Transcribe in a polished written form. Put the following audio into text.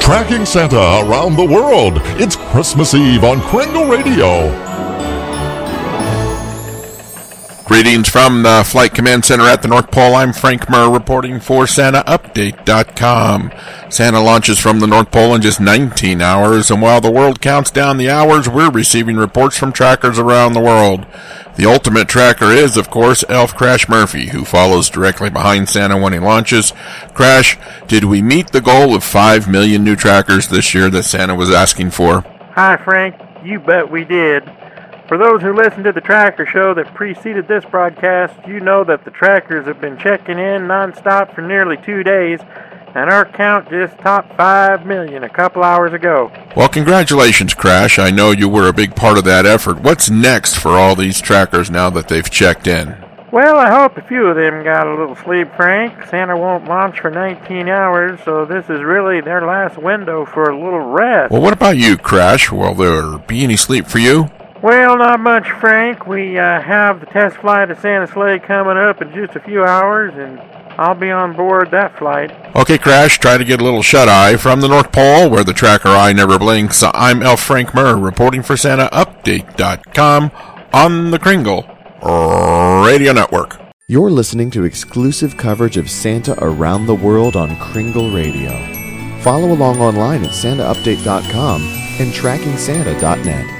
Tracking Santa around the world. It's Christmas Eve on Kringle Radio. Greetings from the Flight Command Center at the North Pole. I'm Frank Murr reporting for SantaUpdate.com. Santa launches from the North Pole in just 19 hours, and while the world counts down the hours, we're receiving reports from trackers around the world. The ultimate tracker is, of course, Elf Crash Murphy, who follows directly behind Santa when he launches. Crash, did we meet the goal of 5 million new trackers this year that Santa was asking for? Hi, Frank. You bet we did. For those who listened to the tracker show that preceded this broadcast, you know that the trackers have been checking in nonstop for nearly 2 days, and our count just topped 5 million a couple hours ago. Well, congratulations, Crash. I know you were a big part of that effort. What's next for all these trackers now that they've checked in? Well, I hope a few of them got a little sleep, Frank. Santa won't launch for 19 hours, so this is really their last window for a little rest. Well, what about you, Crash? Will there be any sleep for you? Well, not much, Frank. We have the test flight of Santa's sleigh coming up in just a few hours, and I'll be on board that flight. Okay, Crash, try to get a little shut-eye from the North Pole, where the tracker eye never blinks. I'm Elf Frank Murr, reporting for SantaUpdate.com on the Kringle Radio Network. You're listening to exclusive coverage of Santa around the world on Kringle Radio. Follow along online at SantaUpdate.com and TrackingSanta.net.